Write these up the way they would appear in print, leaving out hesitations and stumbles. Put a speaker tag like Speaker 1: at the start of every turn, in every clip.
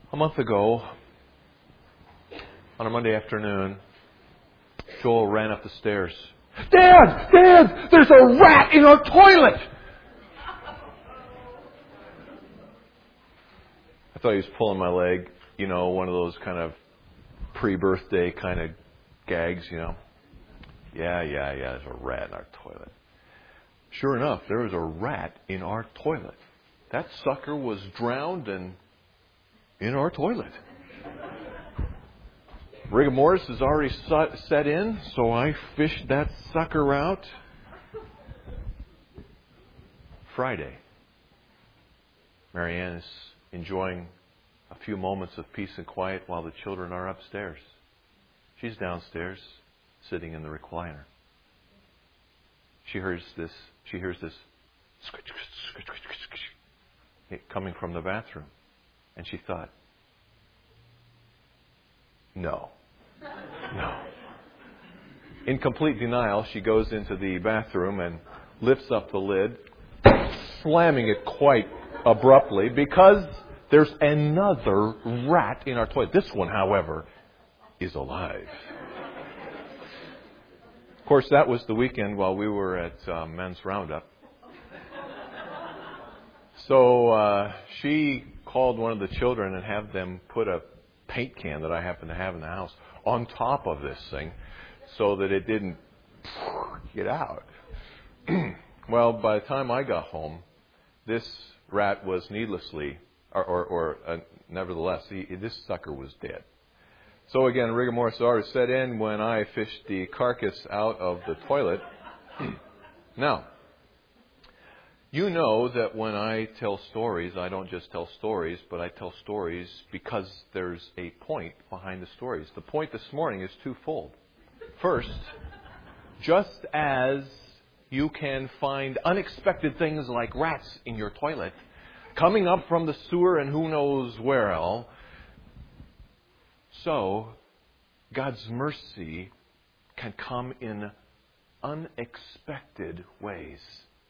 Speaker 1: A month ago, on a Monday afternoon, Joel ran up the stairs. Dad! Dad! There's a rat in our toilet! I thought he was pulling my leg, one of those kind of pre-birthday kind of gags, Yeah, there's a rat in our toilet. Sure enough, there was a rat in our toilet. That sucker was drowned and in our toilet. Rigor mortis has already set in, so I fished that sucker out. Friday. Marianne is enjoying a few moments of peace and quiet while the children are upstairs. She's downstairs, sitting in the recliner. She hears this scritch, scritch, scritch, scritch, coming from the bathroom. And she thought, No. In complete denial, she goes into the bathroom and lifts up the lid, slamming it quite abruptly because there's another rat in our toilet. This one, however, is alive. Of course, that was the weekend while we were at Men's Roundup. So she called one of the children and had them put a paint can that I happen to have in the house on top of this thing so that it didn't get out. Well, by the time I got home, this rat was needlessly, nevertheless, this sucker was dead. So again, rigor mortis already set in when I fished the carcass out of the toilet. Now, you know that when I tell stories, I don't just tell stories, but I tell stories because there's a point behind the stories. The point this morning is twofold. First, just as you can find unexpected things like rats in your toilet, coming up from the sewer and who knows where else, so God's mercy can come in unexpected ways.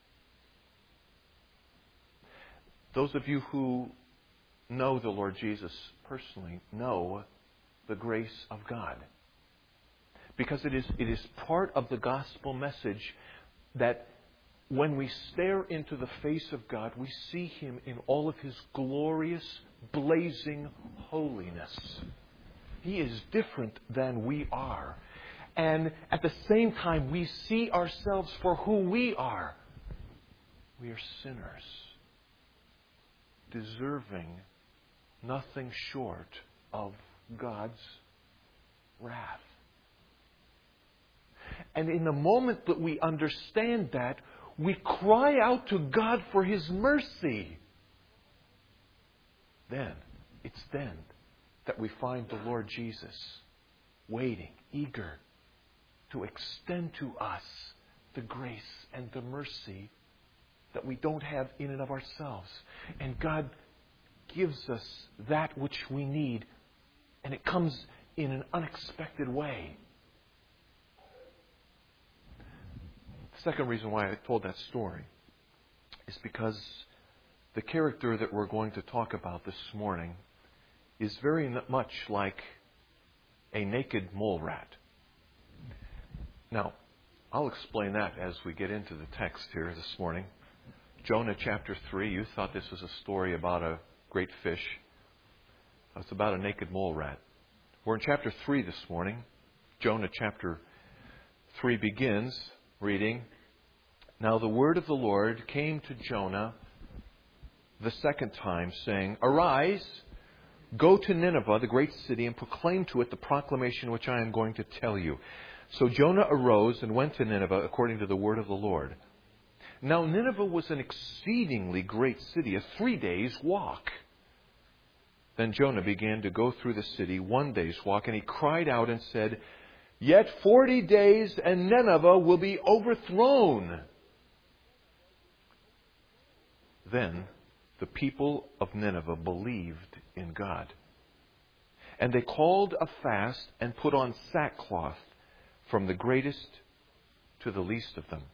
Speaker 1: Those of you who know the Lord Jesus personally know the grace of God. Because it is part of the gospel message that when we stare into the face of God, we see Him in all of His glorious, blazing holiness. He is different than we are. And at the same time, we see ourselves for who we are. We are sinners, deserving nothing short of God's wrath. And in the moment that we understand that, we cry out to God for His mercy. It's then that we find the Lord Jesus waiting, eager to extend to us the grace and the mercy that we don't have in and of ourselves. And God gives us that which we need, and it comes in an unexpected way. The second reason why I told that story is because the character that we're going to talk about this morning is very much like a naked mole rat. Now, I'll explain that as we get into the text here this morning. Jonah chapter 3, you thought this was a story about a great fish. It's about a naked mole rat. We're in chapter 3 this morning. Jonah chapter 3 begins reading, Now the word of the Lord came to Jonah the second time, saying, Arise, go to Nineveh, the great city, and proclaim to it the proclamation which I am going to tell you. So Jonah arose and went to Nineveh according to the word of the Lord. Now Nineveh was an exceedingly great city, a 3 days' walk. Then Jonah began to go through the city 1 day's walk, and he cried out and said, Yet 40 days and Nineveh will be overthrown. Then the people of Nineveh believed in God. And they called a fast and put on sackcloth from the greatest to the least of them.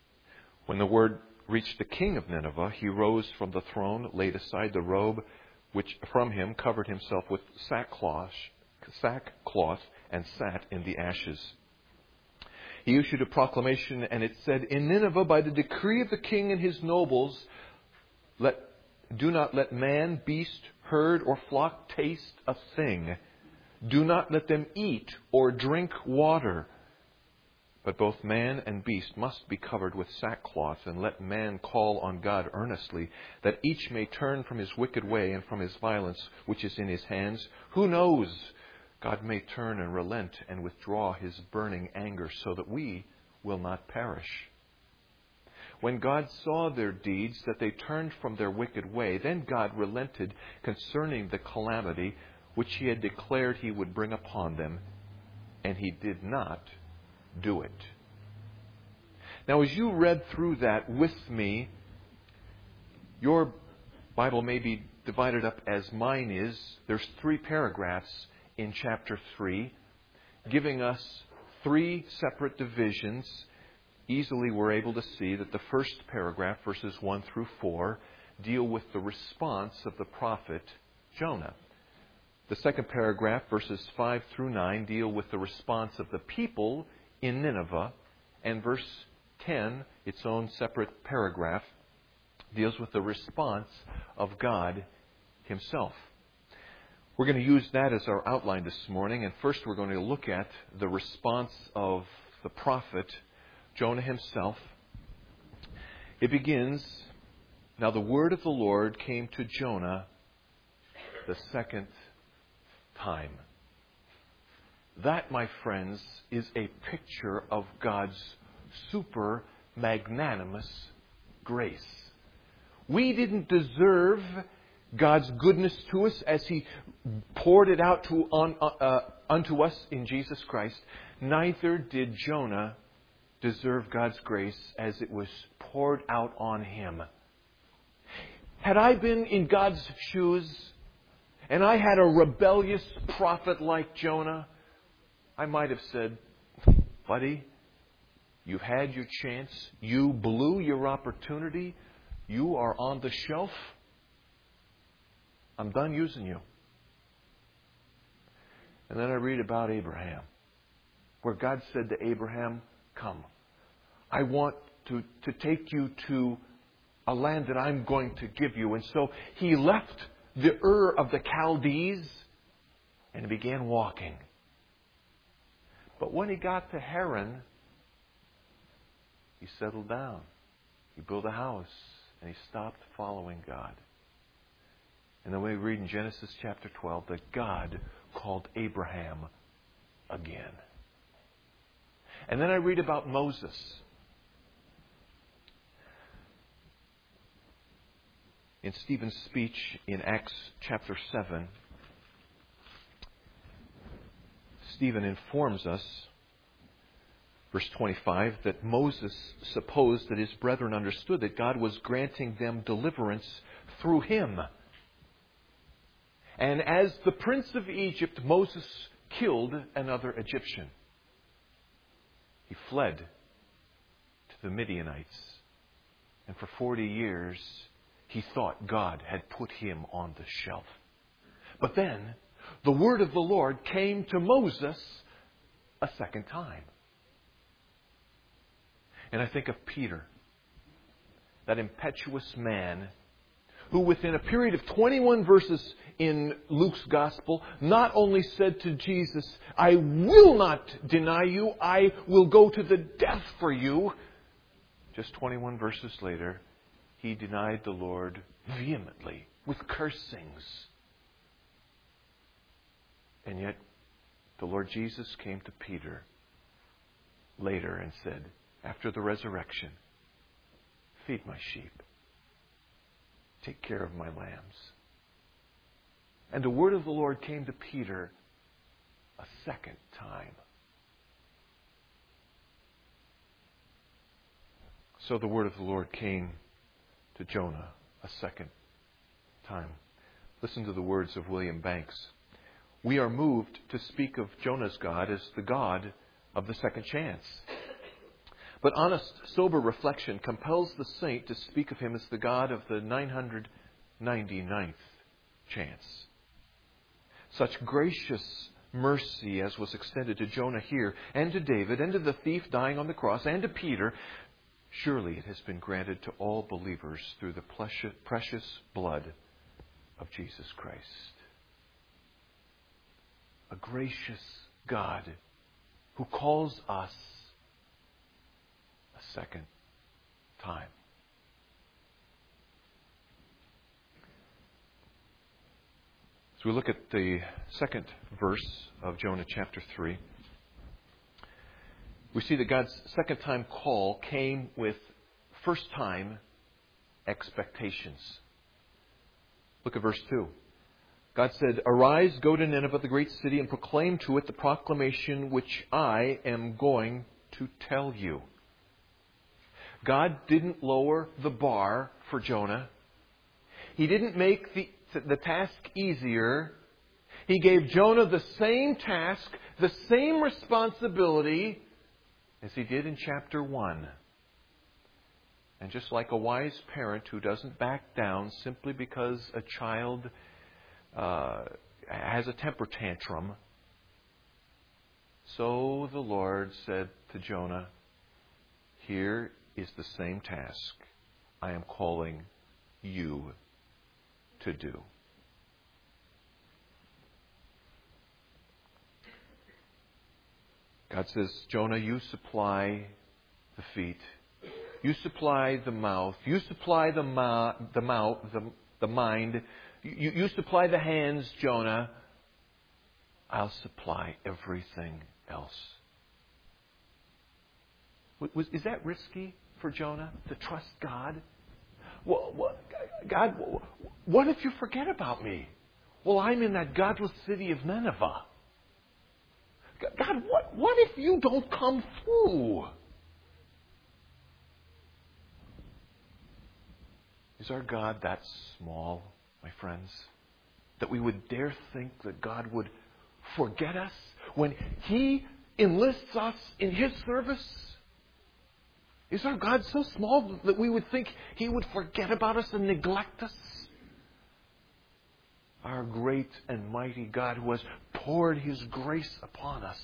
Speaker 1: When the word reached the king of Nineveh, he rose from the throne, laid aside the robe which from him covered himself with sackcloth and sat in the ashes. He issued a proclamation, and it said, "In Nineveh, by the decree of the king and his nobles, do not let man, beast, herd, or flock taste a thing. Do not let them eat or drink water. But both man and beast must be covered with sackcloth, and let man call on God earnestly, that each may turn from his wicked way and from his violence which is in his hands. Who knows? God may turn and relent and withdraw his burning anger, so that we will not perish." When God saw their deeds, that they turned from their wicked way, then God relented concerning the calamity which he had declared he would bring upon them, and he did not do it. Now, as you read through that with me, your Bible may be divided up as mine is. There's 3 paragraphs in chapter 3, giving us 3 separate divisions. Easily we're able to see that the first paragraph, verses 1 through 4, deal with the response of the prophet Jonah. The second paragraph, verses 5 through 9, deal with the response of the people in Nineveh. And verse 10, its own separate paragraph, deals with the response of God himself. We're going to use that as our outline this morning. And first we're going to look at the response of the prophet Jonah himself. It begins, "Now the word of the Lord came to Jonah the second time." That, my friends, is a picture of God's super magnanimous grace. We didn't deserve God's goodness to us as He poured it out unto us in Jesus Christ. Neither did Jonah deserve God's grace as it was poured out on him. Had I been in God's shoes and I had a rebellious prophet like Jonah, I might have said, "Buddy, you've had your chance. You blew your opportunity. You are on the shelf. I'm done using you." And then I read about Abraham, where God said to Abraham, "Come, I want to take you to a land that I'm going to give you." And so he left the Ur of the Chaldees and he began walking. But when he got to Haran, he settled down. He built a house and he stopped following God. And then we read in Genesis chapter 12 that God called Abraham again. And then I read about Moses. In Stephen's speech in Acts chapter 7, Stephen informs us, verse 25, that Moses supposed that his brethren understood that God was granting them deliverance through him. And as the prince of Egypt, Moses killed another Egyptian. He fled to the Midianites. And for 40 years, he thought God had put him on the shelf. But then, the word of the Lord came to Moses a second time. And I think of Peter, that impetuous man who within a period of 21 verses in Luke's Gospel not only said to Jesus, "I will not deny you, I will go to the death for you." Just 21 verses later, he denied the Lord vehemently with cursings. And yet, the Lord Jesus came to Peter later and said, after the resurrection, "Feed my sheep. Take care of my lambs." And the word of the Lord came to Peter a second time. So the word of the Lord came to Jonah a second time. Listen to the words of William Banks. We are moved to speak of Jonah's God as the God of the second chance. But honest, sober reflection compels the saint to speak of him as the God of the 999th chance. Such gracious mercy as was extended to Jonah here, and to David, and to the thief dying on the cross, and to Peter, surely it has been granted to all believers through the precious blood of Jesus Christ. A gracious God who calls us a second time. As we look at the second verse of Jonah chapter 3, we see that God's second time call came with first time expectations. Look at verse 2. God said, "Arise, go to Nineveh, the great city, and proclaim to it the proclamation which I am going to tell you." God didn't lower the bar for Jonah. He didn't make the task easier. He gave Jonah the same task, the same responsibility as He did in chapter 1. And just like a wise parent who doesn't back down simply because a child has a temper tantrum, so the Lord said to Jonah, "Here is the same task I am calling you to do." God says, "Jonah, you supply the feet. You supply the mouth. You supply the mind. You supply the hands, Jonah. I'll supply everything else." Is that risky for Jonah to trust God? God, what if you forget about me? Well, I'm in that godless city of Nineveh. God, what if you don't come through? Is our God that small, my friends, that we would dare think that God would forget us when He enlists us in His service? Is our God so small that we would think He would forget about us and neglect us? Our great and mighty God who has poured His grace upon us.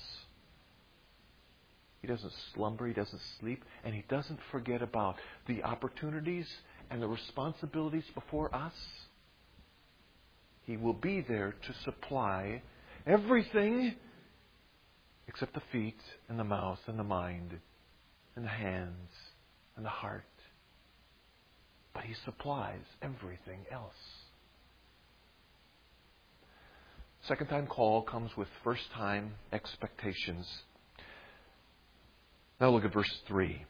Speaker 1: He doesn't slumber, He doesn't sleep, and He doesn't forget about the opportunities and the responsibilities before us. He will be there to supply everything except the feet and the mouth and the mind and the hands and the heart. But He supplies everything else. Second time call comes with first time expectations. Now look at verse 3.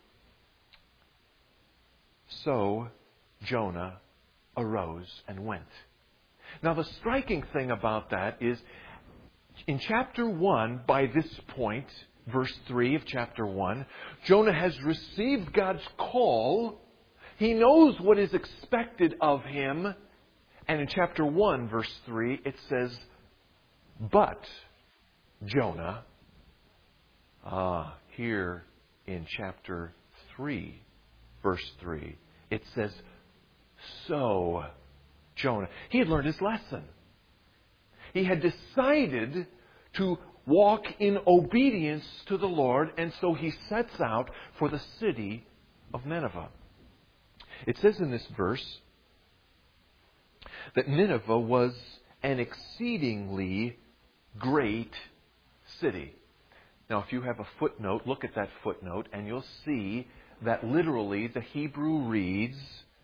Speaker 1: "So Jonah arose and went." Now the striking thing about that is, in chapter 1, by this point, verse 3 of chapter 1, Jonah has received God's call. He knows what is expected of him. And in chapter 1, verse 3, it says, "But Jonah," here in chapter 3, verse 3, it says, "So Jonah." He had learned his lesson. He had decided to walk in obedience to the Lord, and so he sets out for the city of Nineveh. It says in this verse that Nineveh was an exceedingly great city. Now, if you have a footnote, look at that footnote, and you'll see that literally the Hebrew reads,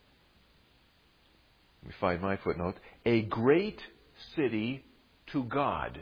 Speaker 1: let me find my footnote, "a great city to God."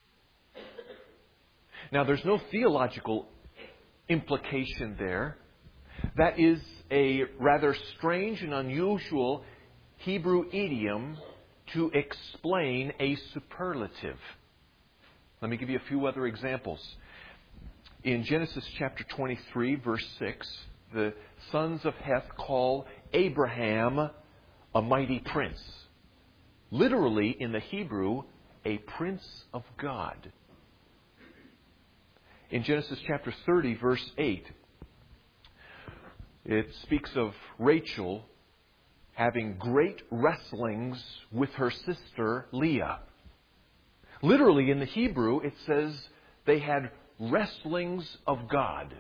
Speaker 1: Now, there's no theological implication there. That is a rather strange and unusual Hebrew idiom to explain a superlative. Let me give you a few other examples. In Genesis chapter 23, verse 6, the sons of Heth call Abraham a mighty prince. Literally, in the Hebrew, a prince of God. In Genesis chapter 30, verse 8, it speaks of Rachel having great wrestlings with her sister Leah. Literally in the Hebrew, it says they had wrestlings of God.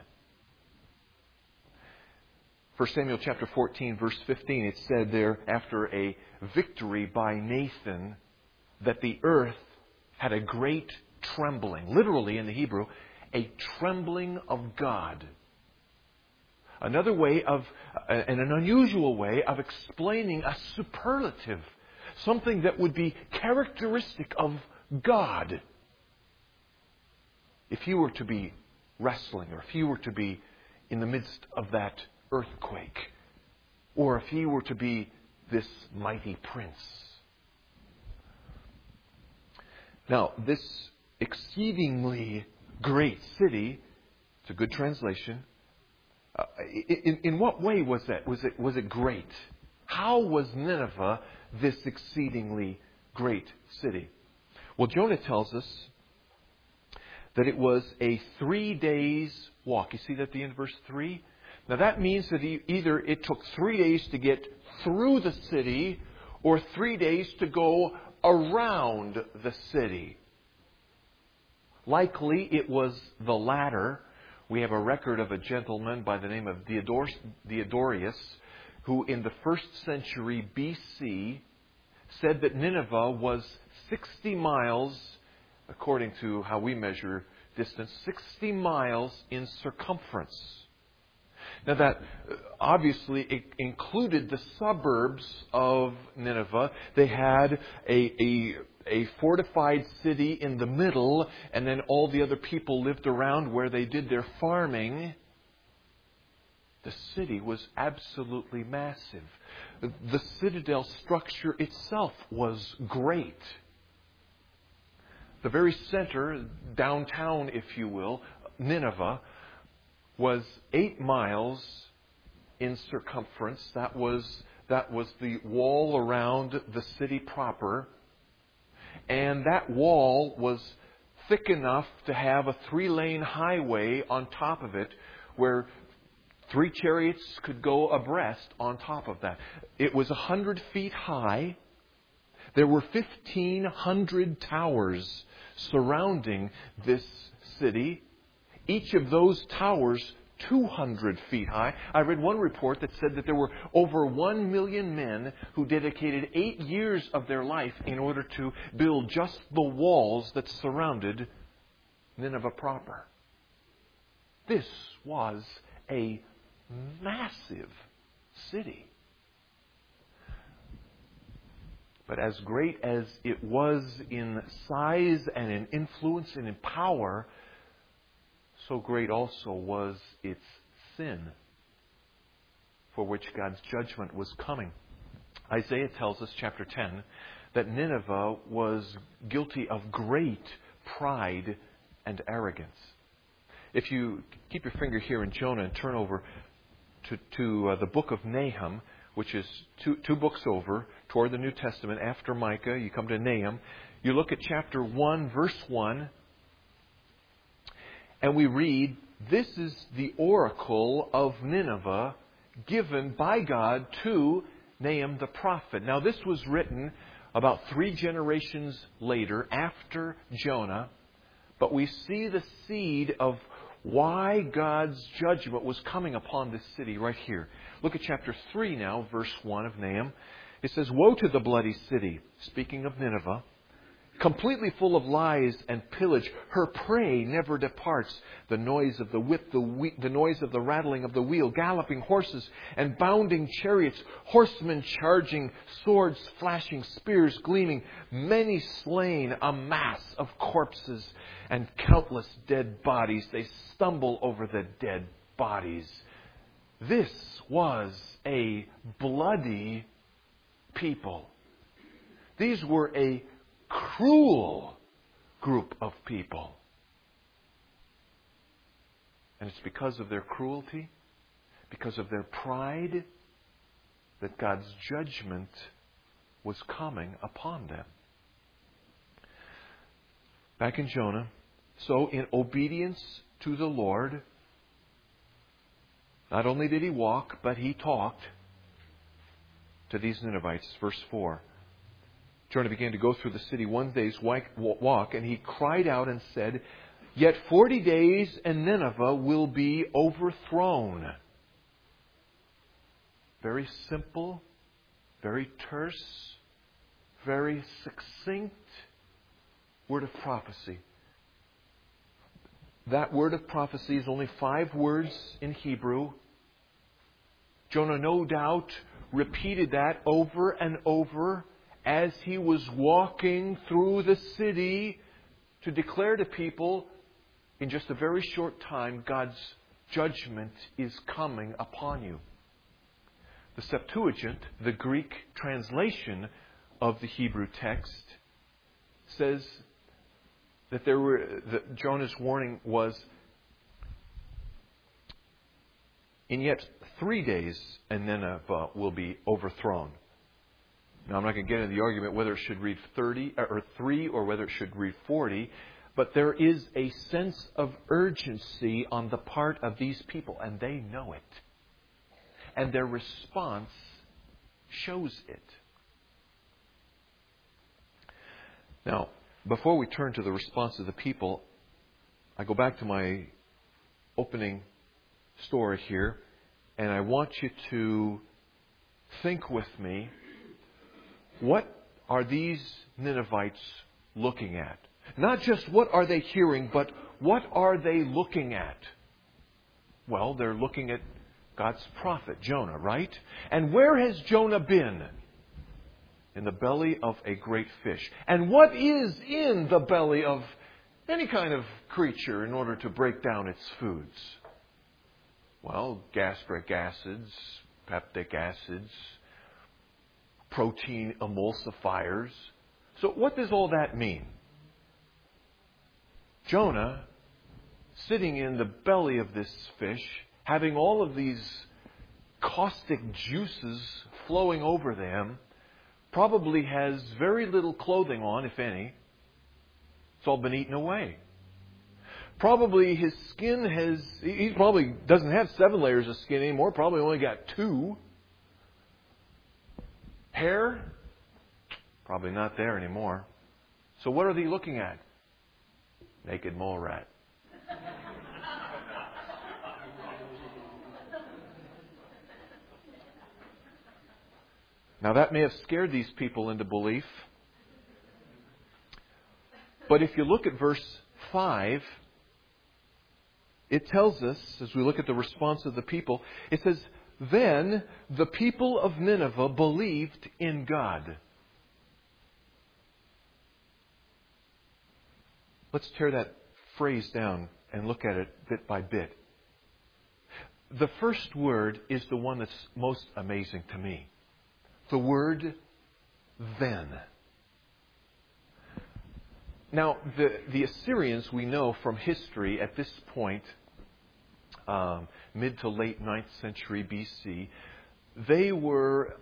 Speaker 1: 1 Samuel chapter 14, verse 15, it said there, after a victory by Nathan, that the earth had a great trembling. Literally in the Hebrew, a trembling of God. Another way of, and an unusual way of explaining a superlative. Something that would be characteristic of God. If He were to be wrestling, or if He were to be in the midst of that earthquake, or if He were to be this mighty prince. Now, this exceedingly great city, it's a good translation. In what way was that? Was it great? How was Nineveh this exceedingly great city? Well, Jonah tells us that it was a 3 days walk. You see that at the end of verse 3? Now that means that either it took 3 days to get through the city or 3 days to go around the city. Likely it was the latter. We have a record of a gentleman by the name of Diodorus, who in the 1st century BC said that Nineveh was 60 miles, according to how we measure distance, 60 miles in circumference. Now that obviously it included the suburbs of Nineveh. They had a fortified city in the middle, and then all the other people lived around where they did their farming. The city was absolutely massive. The citadel structure itself was great. The very center, downtown, if you will, Nineveh, was 8 miles in circumference. That was the wall around the city proper. And that wall was thick enough to have a 3-lane highway on top of it, where 3 chariots could go abreast on top of that. It was 100 feet high. There were 1,500 towers surrounding this city. Each of those towers 200 feet high. I read one report that said that there were over 1 million men who dedicated 8 years of their life in order to build just the walls that surrounded Nineveh proper. This was a massive city. But as great as it was in size and in influence and in power, so great also was its sin, for which God's judgment was coming. Isaiah tells us, chapter 10, that Nineveh was guilty of great pride and arrogance. If you keep your finger here in Jonah and turn over to the book of Nahum, which is two books over toward the New Testament after Micah, you come to Nahum. You look at chapter 1, verse 1, and we read, "This is the oracle of Nineveh given by God to Nahum the prophet." Now this was written about 3 generations later, after Jonah, but we see the seed of why God's judgment was coming upon this city right here. Look at chapter 3 now, verse 1 of Nahum. It says, "Woe to the bloody city," speaking of Nineveh, "completely full of lies and pillage. Her prey never departs. The noise of the whip, the noise of the rattling of the wheel, galloping horses and bounding chariots, horsemen charging, swords flashing, spears gleaming, many slain, a mass of corpses and countless dead bodies. They stumble over the dead bodies." This was a bloody people. These were a cruel group of people. And it's because of their cruelty, because of their pride, that God's judgment was coming upon them. Back in Jonah, so in obedience to the Lord, not only did he walk, but he talked to these Ninevites. Verse 4. Jonah began to go through the city one day's walk, and he cried out and said, "Yet 40 days and Nineveh will be overthrown." Very simple, very terse, very succinct word of prophecy. That word of prophecy is only 5 words in Hebrew. Jonah, no doubt, repeated that over and over as he was walking through the city to declare to people, in just a very short time, God's judgment is coming upon you. The Septuagint, the Greek translation of the Hebrew text, says that Jonah's warning was, "In yet 3 days and Nineveh will be overthrown." Now, I'm not going to get into the argument whether it should read 30 or 3 or whether it should read 40, but there is a sense of urgency on the part of these people, and they know it. And their response shows it. Now, before we turn to the response of the people, I go back to my opening story here, and I want you to think with me, what are these Ninevites looking at? Not just what are they hearing, but what are they looking at? Well, they're looking at God's prophet, Jonah, right? And where has Jonah been? In the belly of a great fish. And what is in the belly of any kind of creature in order to break down its foods? Well, gastric acids, peptic acids, protein emulsifiers. So what does all that mean? Jonah, sitting in the belly of this fish, having all of these caustic juices flowing over them, probably has very little clothing on, if any. It's all been eaten away. Probably his skin he probably doesn't have 7 layers of skin anymore, probably only got 2. Hair? Probably not there anymore. So what are they looking at? Naked mole rat. Now that may have scared these people into belief. But if you look at verse 5, it tells us, as we look at the response of the people, it says, "Then the people of Nineveh believed in God." Let's tear that phrase down and look at it bit by bit. The first word is the one that's most amazing to me. The word "then." Now, the Assyrians, we know from history at this point, mid to late 9th century BC, they were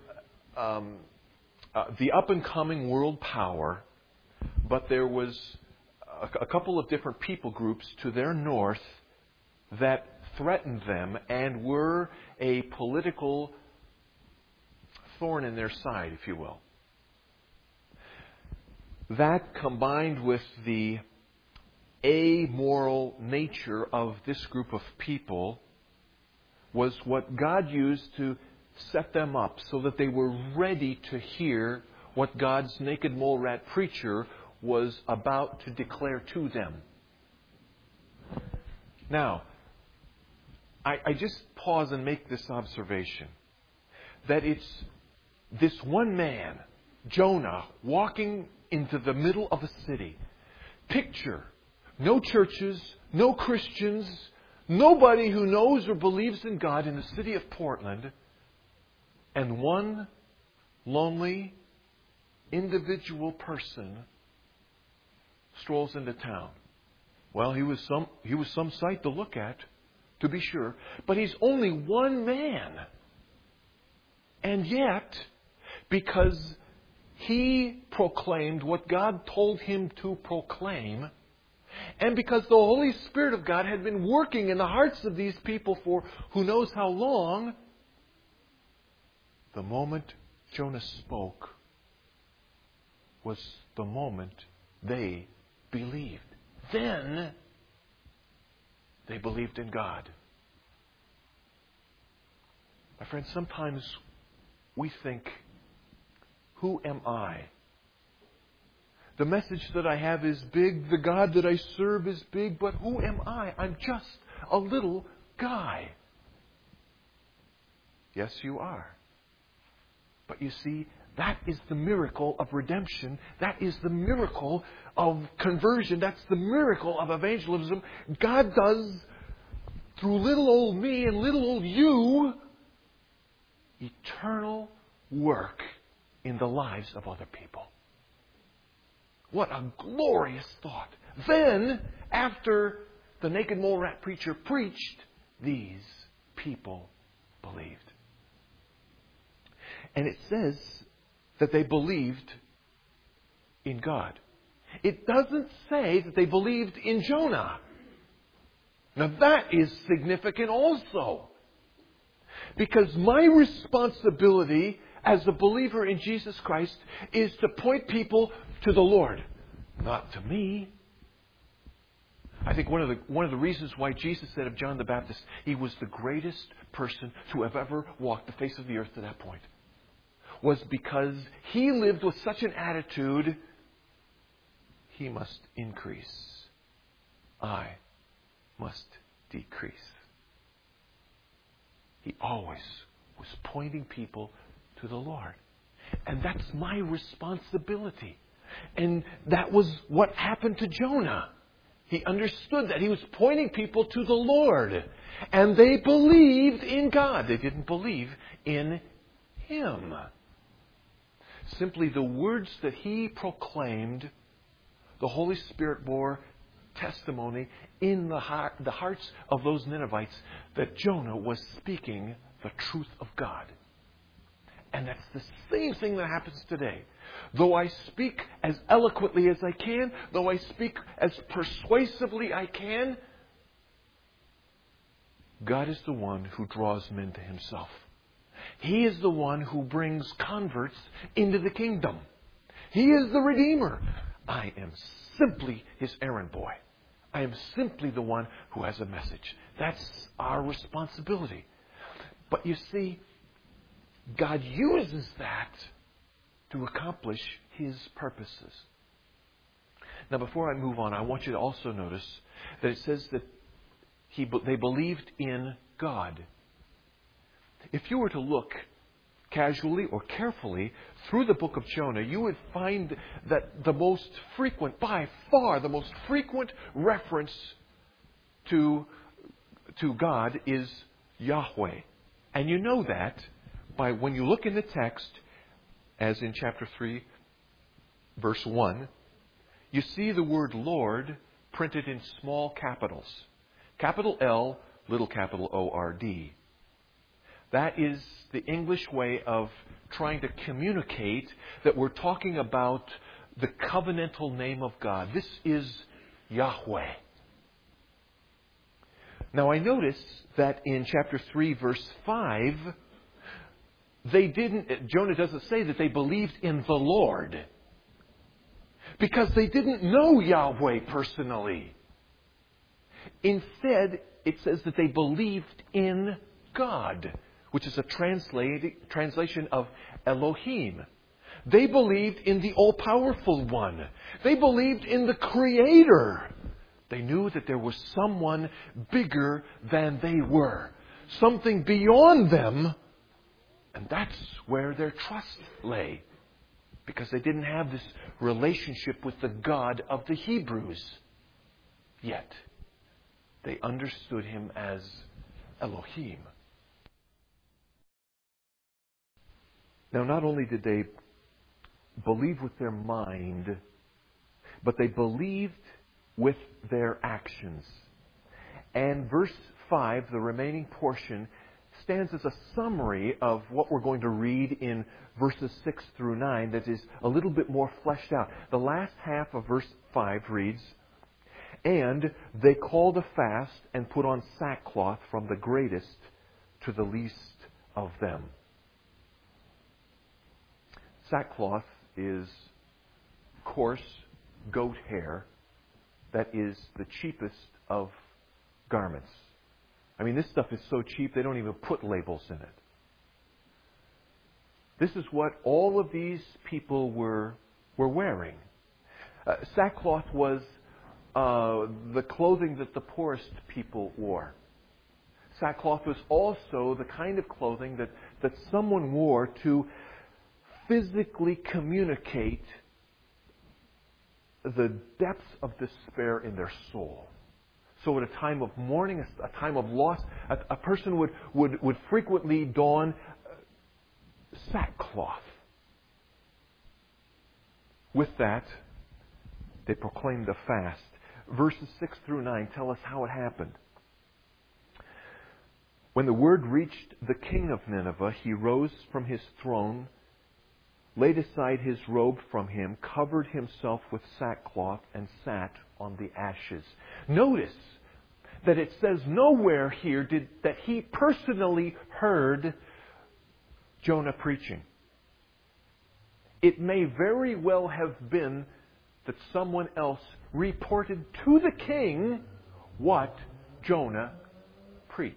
Speaker 1: the up-and-coming world power, but there was a couple of different people groups to their north that threatened them and were a political thorn in their side, if you will. That, combined with the amoral nature of this group of people, was what God used to set them up so that they were ready to hear what God's naked mole rat preacher was about to declare to them. Now, I just pause and make this observation, that it's this one man, Jonah, walking into the middle of a city. Picture, no churches, no Christians, nobody who knows or believes in God in the city of Portland, and one lonely, individual person strolls into town. Well, he was some sight to look at, to be sure, but he's only one man. And yet, because he proclaimed what God told him to proclaim, and because the Holy Spirit of God had been working in the hearts of these people for who knows how long, the moment Jonah spoke was the moment they believed. Then they believed in God. My friends, sometimes we think, who am I? The message that I have is big. The God that I serve is big. But who am I? I'm just a little guy. Yes, you are. But you see, that is the miracle of redemption. That is the miracle of conversion. That's the miracle of evangelism. God does, through little old me and little old you, eternal work in the lives of other people. What a glorious thought. Then, after the naked mole rat preacher preached, these people believed. And it says that they believed in God. It doesn't say that they believed in Jonah. Now that is significant also. Because my responsibility as a believer in Jesus Christ is to point people to the Lord, not to me. I think one of the reasons why Jesus said of John the Baptist, he was the greatest person to have ever walked the face of the earth to that point, was because he lived with such an attitude, he must increase, I must decrease. He always was pointing people to the Lord. And that's my responsibility. And that was what happened to Jonah. He understood that. He was pointing people to the Lord. And they believed in God. They didn't believe in Him. Simply the words that he proclaimed, the Holy Spirit bore testimony in the hearts of those Ninevites that Jonah was speaking the truth of God. And that's the same thing that happens today. Though I speak as eloquently as I can, though I speak as persuasively I can, God is the one who draws men to Himself. He is the one who brings converts into the kingdom. He is the Redeemer. I am simply His errand boy. I am simply the one who has a message. That's our responsibility. But you see, God uses that to accomplish His purposes. Now, before I move on, I want you to also notice that it says that they believed in God. If you were to look casually or carefully through the book of Jonah, you would find that the most frequent, by far the most frequent reference to God is Yahweh. And you know that by when you look in the text, as in chapter 3, verse 1, you see the word Lord printed in small capitals. Capital L, little capital O-R-D. That is the English way of trying to communicate that we're talking about the covenantal name of God. This is Yahweh. Now I notice that in chapter 3, verse 5, Jonah doesn't say that they believed in the Lord, because they didn't know Yahweh personally. Instead, it says that they believed in God, which is a translation of Elohim. They believed in the all-powerful one. They believed in the Creator. They knew that there was someone bigger than they were, something beyond them, and that's where their trust lay, because they didn't have this relationship with the God of the Hebrews yet. They understood Him as Elohim. Now, not only did they believe with their mind, but they believed with their actions. And verse 5, the remaining portion, stands as a summary of what we're going to read in verses 6 through 9 that is a little bit more fleshed out. The last half of verse 5 reads, "And they called a fast and put on sackcloth from the greatest to the least of them." Sackcloth is coarse goat hair that is the cheapest of garments. I mean, this stuff is so cheap they don't even put labels in it. This is what all of these people were wearing. Sackcloth was the clothing that the poorest people wore. Sackcloth was also the kind of clothing that someone wore to physically communicate the depths of despair in their soul. So at a time of mourning, a time of loss, a person would frequently don sackcloth. With that, they proclaimed a fast. Verses 6 through 9 tell us how it happened. When the word reached the king of Nineveh, he rose from his throne, laid aside his robe from him, covered himself with sackcloth, and sat on the ashes. Notice that it says nowhere here that he personally heard Jonah preaching. It may very well have been that someone else reported to the king what Jonah preached.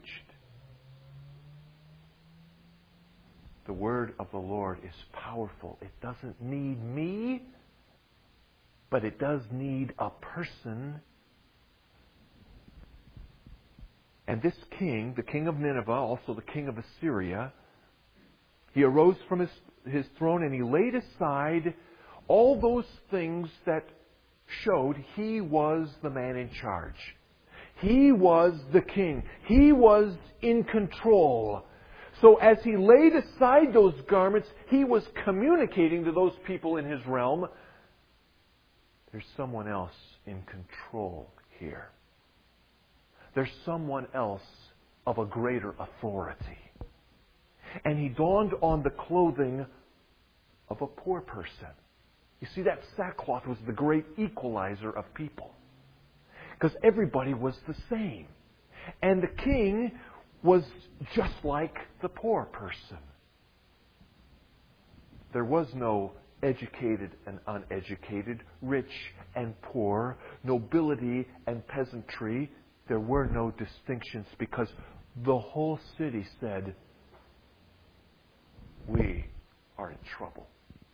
Speaker 1: The word of the Lord is powerful. It doesn't need me, but it does need a person. And this king, the king of Nineveh, also the king of Assyria, he arose from his throne and he laid aside all those things that showed he was the man in charge. He was the king. He was in control. So as he laid aside those garments, he was communicating to those people in his realm, there's someone else in control here. There's someone else of a greater authority. And he donned on the clothing of a poor person. You see, that sackcloth was the great equalizer of people. Because everybody was the same. And the king was just like the poor person. There was no educated and uneducated, rich and poor, nobility and peasantry. There were no distinctions because the whole city said, we are in trouble.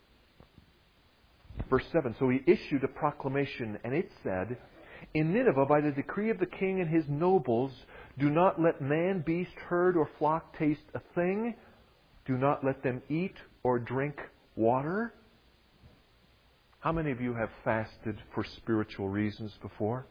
Speaker 1: Verse 7, so he issued a proclamation, and it said, in Nineveh, by the decree of the king and his nobles, do not let man, beast, herd, or flock taste a thing. Do not let them eat or drink water. How many of you have fasted for spiritual reasons before?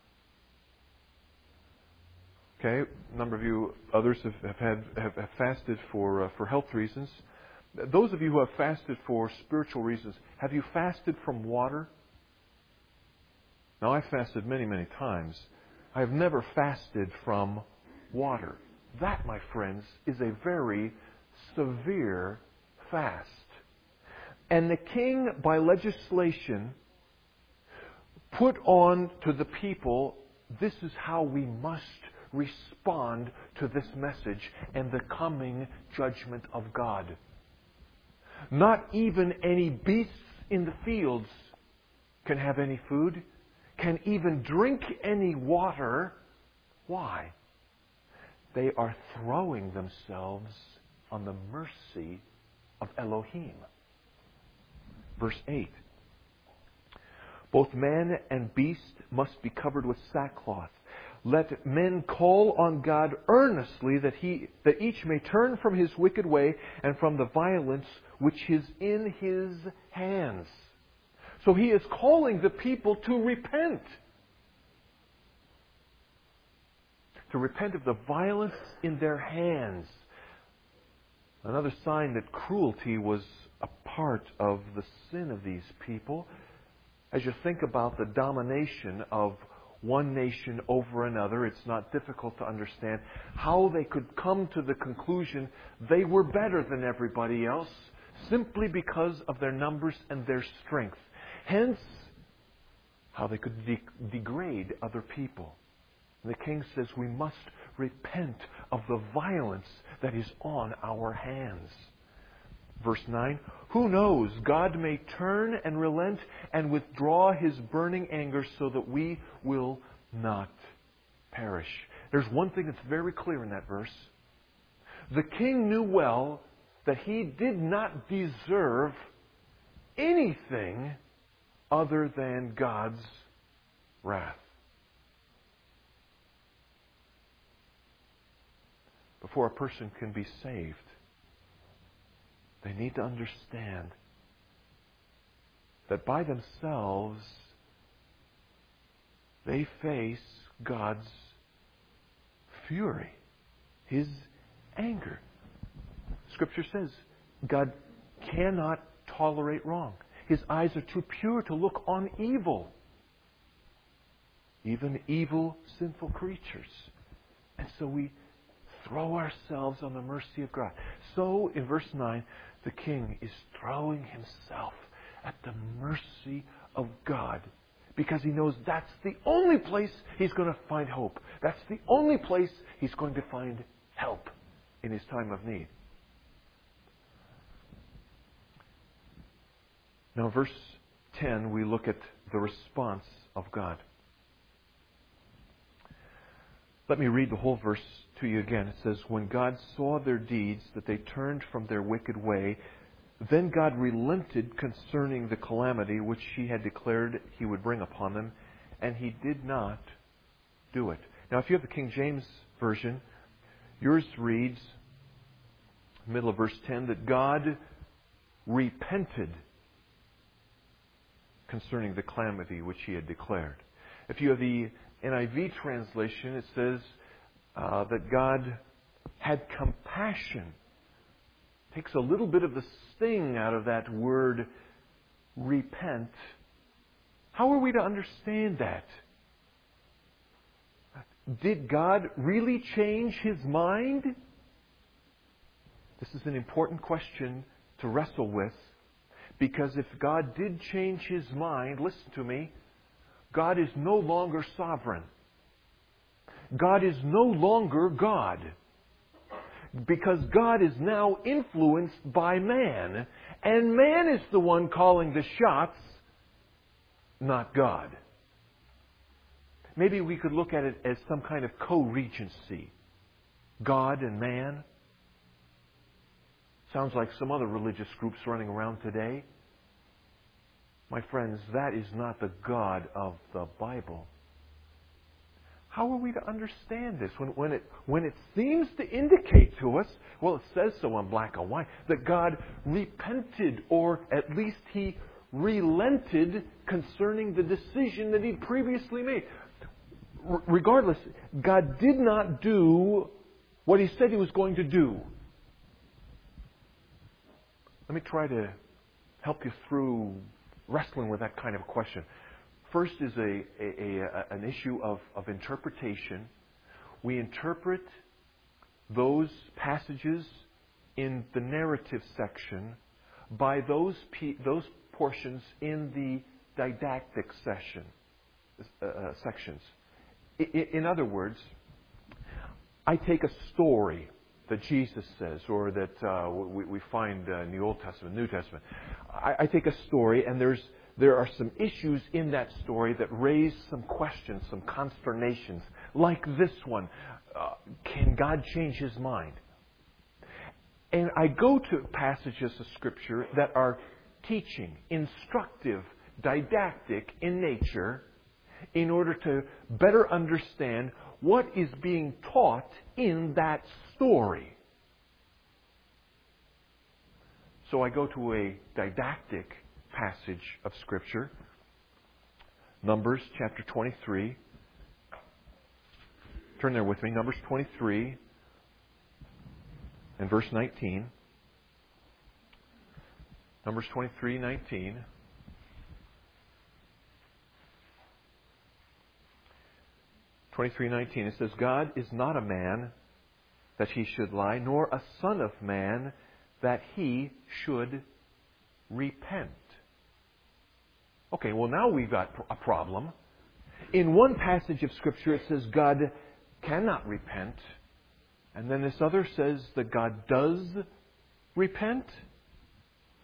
Speaker 1: Okay, a number of you, others have fasted for health reasons. Those of you who have fasted for spiritual reasons, have you fasted from water? Now, I've fasted many, many times. I have never fasted from water. That, my friends, is a very severe fast. And the king, by legislation, put on to the people, this is how we must respond to this message and the coming judgment of God. Not even any beasts in the fields can have any food, can even drink any water. Why? They are throwing themselves on the mercy of Elohim. Verse 8. Both man and beast must be covered with sackcloth. Let men call on God earnestly that each may turn from his wicked way and from the violence which is in his hands. So he is calling the people to repent. To repent of the violence in their hands. Another sign that cruelty was a part of the sin of these people. As you think about the domination of one nation over another, it's not difficult to understand how they could come to the conclusion they were better than everybody else simply because of their numbers and their strength. Hence, how they could degrade other people. And the king says we must repent of the violence that is on our hands. Verse 9, who knows, God may turn and relent and withdraw His burning anger so that we will not perish. There's one thing that's very clear in that verse. The king knew well that he did not deserve anything other than God's wrath. Before a person can be saved, they need to understand that by themselves they face God's fury, His anger. Scripture says God cannot tolerate wrong. His eyes are too pure to look on evil. Even evil, sinful creatures. And so we throw ourselves on the mercy of God. So, in verse 9, the king is throwing himself at the mercy of God because he knows that's the only place he's going to find hope. That's the only place he's going to find help in his time of need. Now, verse 10, we look at the response of God. Let me read the whole verse to you again. It says, when God saw their deeds, that they turned from their wicked way, then God relented concerning the calamity which He had declared He would bring upon them, and He did not do it. Now, if you have the King James Version, yours reads, middle of verse 10, that God repented concerning the calamity which He had declared. If you have the NIV translation, it says that God had compassion. Takes a little bit of the sting out of that word repent. How are we to understand that? Did God really change His mind? This is an important question to wrestle with, because if God did change His mind, listen to me, God is no longer sovereign. God is no longer God. Because God is now influenced by man. And man is the one calling the shots, not God. Maybe we could look at it as some kind of co-regency. God and man. Sounds like some other religious groups running around today. My friends, that is not the God of the Bible. How are we to understand this when it seems to indicate to us, well, it says so in black and white, that God repented, or at least He relented concerning the decision that He'd previously made. Regardless, God did not do what He said He was going to do. Let me try to help you through wrestling with that kind of question. First is an issue of interpretation. We interpret those passages in the narrative section by those portions in the didactic sections. In other words, I take a story that Jesus says, or that we find in the Old Testament, New Testament. I take a story, and there are some issues in that story that raise some questions, some consternations, like this one. Can God change His mind? And I go to passages of Scripture that are teaching, instructive, didactic in nature, in order to better understand what is being taught in that story. So I go to a didactic passage of Scripture, Numbers chapter 23. Turn there with me, Numbers 23 and verse 19. Numbers 23:19. It says, God is not a man that He should lie, nor a son of man that He should repent. Okay, well now we've got a problem. In one passage of Scripture it says God cannot repent. And then this other says that God does repent.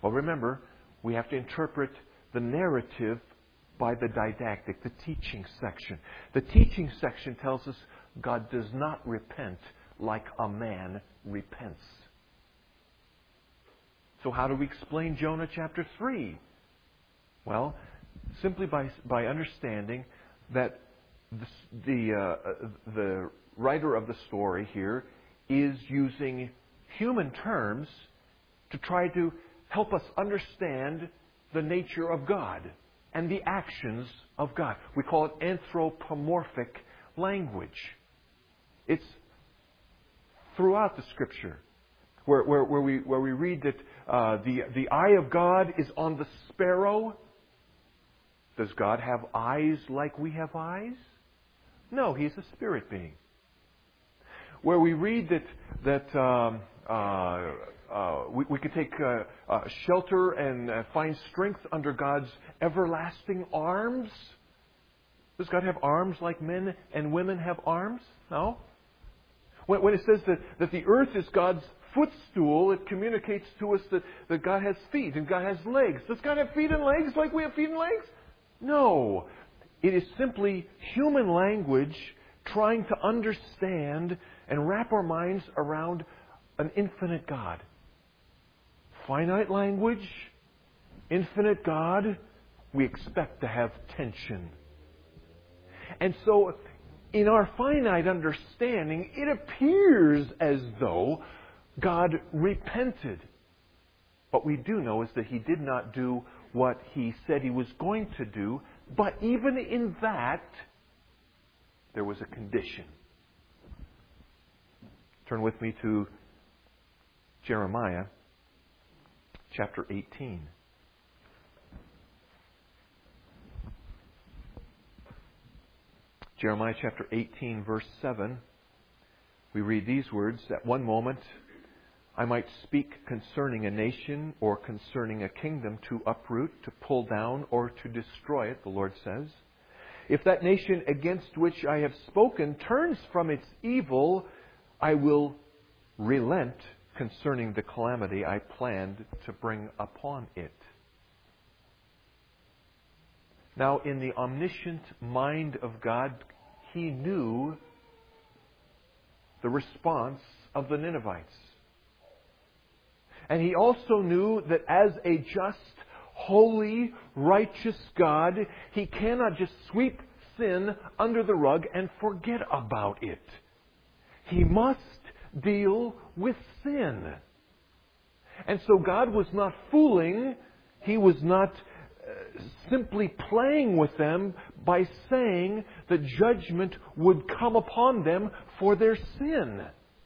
Speaker 1: Well, remember, we have to interpret the narrative by the didactic, the teaching section. The teaching section tells us God does not repent like a man repents. So how do we explain Jonah chapter 3? Well, simply by understanding that the writer of the story here is using human terms to try to help us understand the nature of God and the actions of God. We call it anthropomorphic language. It's throughout the Scripture where we read that the eye of God is on the sparrow. Does God have eyes like we have eyes? No, He's a spirit being. Where we read that we can take shelter and find strength under God's everlasting arms. Does God have arms like men and women have arms? No. When it says that the earth is God's footstool, it communicates to us that God has feet and God has legs. Does God have feet and legs like we have feet and legs? No. It is simply human language trying to understand and wrap our minds around an infinite God. Finite language, infinite God, we expect to have tension. And so, in our finite understanding, it appears as though God repented. What we do know is that He did not do what He said He was going to do, but even in that, there was a condition. Turn with me to Jeremiah chapter 18. Jeremiah chapter 18, verse 7. We read these words, "At one moment I might speak concerning a nation or concerning a kingdom to uproot, to pull down, or to destroy it," the Lord says. "If that nation against which I have spoken turns from its evil, I will relent concerning the calamity I planned to bring upon it." Now, in the omniscient mind of God, He knew the response of the Ninevites. And He also knew that as a just, holy, righteous God, He cannot just sweep sin under the rug and forget about it. He must deal with sin. And so God was not fooling. He was not simply playing with them by saying that judgment would come upon them for their sin.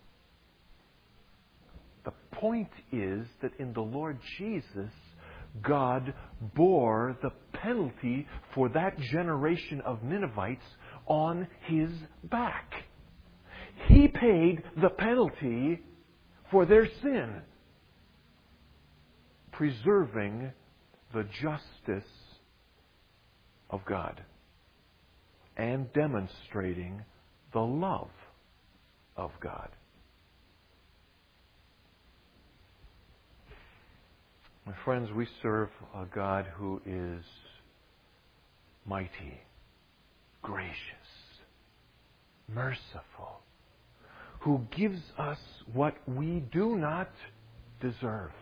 Speaker 1: The point is that in the Lord Jesus, God bore the penalty for that generation of Ninevites on His back. He paid the penalty for their sin, preserving the justice of God and demonstrating the love of God. My friends, we serve a God who is mighty, gracious, merciful, who gives us what we do not deserve.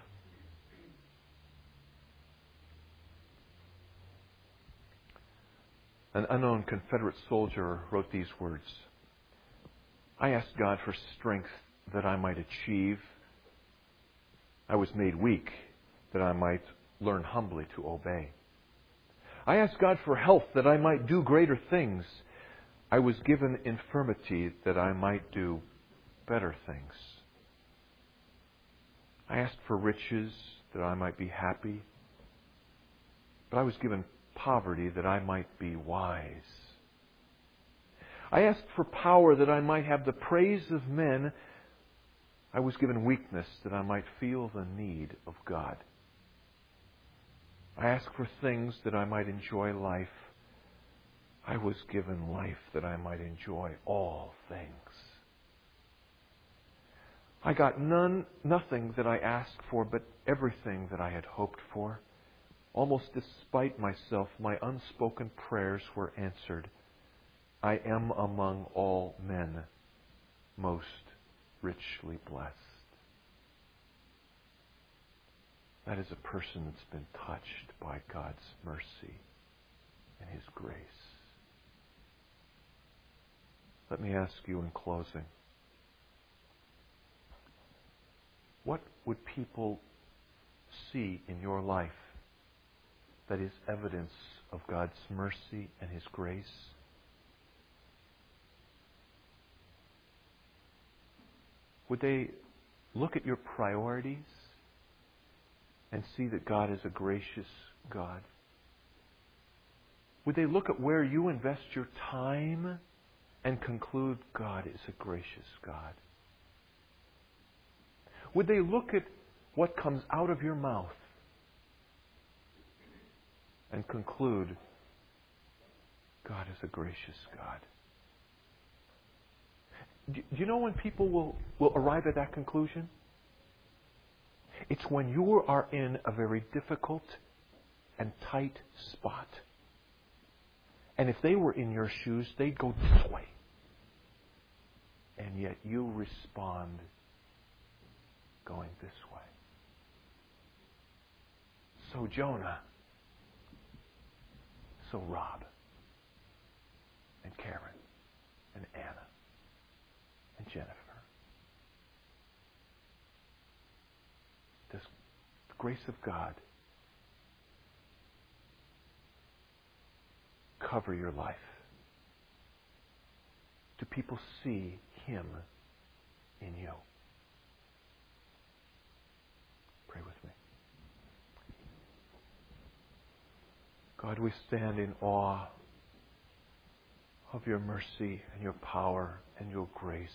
Speaker 1: An unknown Confederate soldier wrote these words, "I asked God for strength that I might achieve. I was made weak that I might learn humbly to obey. I asked God for health that I might do greater things. I was given infirmity that I might do better things. I asked for riches that I might be happy, but I was given poverty that I might be wise. I asked for power that I might have the praise of men. I was given weakness that I might feel the need of God. I asked for things that I might enjoy life. I was given life that I might enjoy all things. I got nothing that I asked for, but everything that I had hoped for. Almost despite myself, my unspoken prayers were answered. I am among all men most richly blessed. That is a person that's been touched by God's mercy and His grace. Let me ask you in closing, what would people see in your life that is evidence of God's mercy and His grace? Would they look at your priorities and see that God is a gracious God? Would they look at where you invest your time and conclude God is a gracious God? Would they look at what comes out of your mouth and conclude God is a gracious God? Do you know when people will arrive at that conclusion? It's when you are in a very difficult and tight spot. And if they were in your shoes, they'd go this way. And yet you respond going this way. So Jonah, so Rob, and Karen, and Anna, and Jennifer. Does the grace of God cover your life? Do people see Him in you? Pray with me. God, we stand in awe of your mercy and your power and your grace.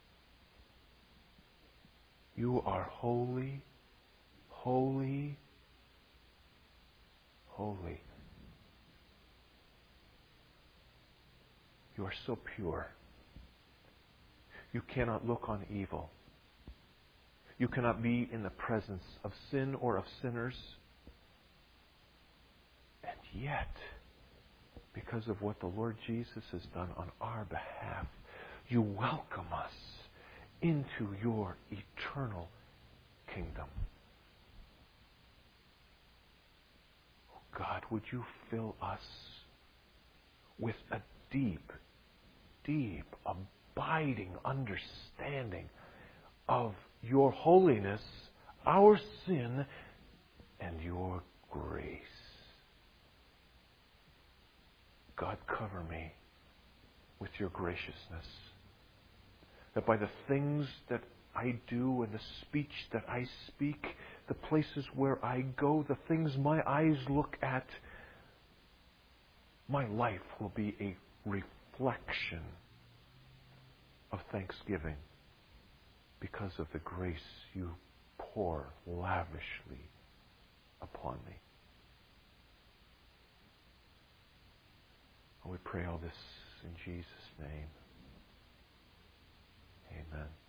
Speaker 1: You are holy, holy, holy. You are so pure. You cannot look on evil. You cannot be in the presence of sin or of sinners. And yet, because of what the Lord Jesus has done on our behalf, you welcome us into your eternal kingdom. Oh God, would you fill us with a deep, deep, abiding understanding of your holiness, our sin, and your grace. God, cover me with your graciousness, that by the things that I do and the speech that I speak, the places where I go, the things my eyes look at, my life will be a reflection of thanksgiving because of the grace you pour lavishly upon me. We pray all this in Jesus' name. Amen.